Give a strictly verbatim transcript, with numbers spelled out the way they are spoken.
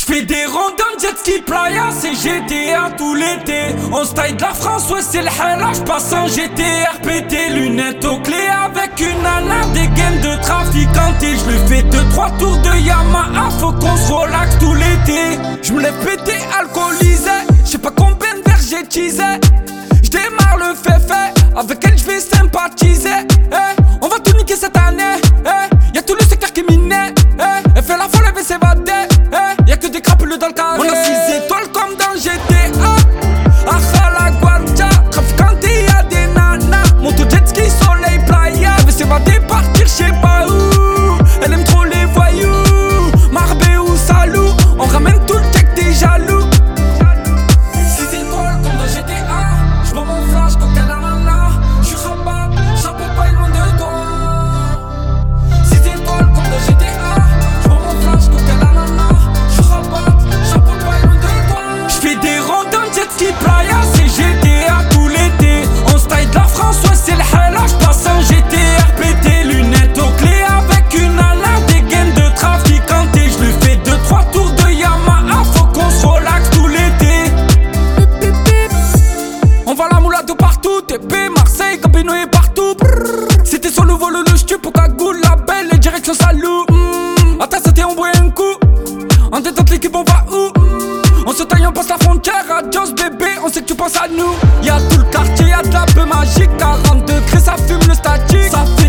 J'fais des randonnes, jet ski, playa, c'est G T A tout l'été. On se taille de la France, ouais c'est le hella, j'passe en G T R P T. Lunettes aux clés avec une nana, des gaines de trafiquante. Et j'lui fais deux trois tours de Yamaha, faut qu'on se relaxe tout l'été. J'me lève pété, alcoolisé, j'sais pas combien de verres j'ai teasé. J'démarre le fait-fait, avec elle j'vais sympathiser. Eh, on va tout niquer cette année, eh, y'a tout le secteur qui est miné. Eh, elle fait la folle, elle veut s'évader. Eh, y'a que des crapules dans le carré. On a six étoiles comme dans G T A. Aja la guardia, traficante y'a des nanas. Moto jet ski, soleil, playa. Elle veut s'évader, partir j'sais pas où. Elle aime trop les voyous, Marbé ou Salou. On ramène tout le check des jaloux. Six étoiles comme dans G T A. J'vois mon flash, cocktail à nana. J'suis rabat, chapeau pas loin de toi. Six étoiles comme dans G T A. J'vois mon flash, cocktail à nana. J'suis rabat, chapeau pas loin de toi. J'fais des randonnes, jet ski, playa, c'est G T A tout l'été. On se taille de la France, ouais c'est le hella. J'passe en G T R P T. Lunettes aux clés avec une nana, des gaines de trafiquante. Et j'lui fais deux trois tours de Yamaha, faut qu'on se relaxe tout l'été. On va la moulade de partout, T P, Marseille, Gambino et partout. C'était sur le vol, le stu pour cagoule, la belle et direction Salou. mm. À ta santé on boit un coup, en détente l'équipe on va où? On se taille, on passe la frontière, adios bébé, on sait que tu penses à nous. Y'a tout le quartier, y'a de la peu magique, quarante degrés ça fume le statique. Ça fume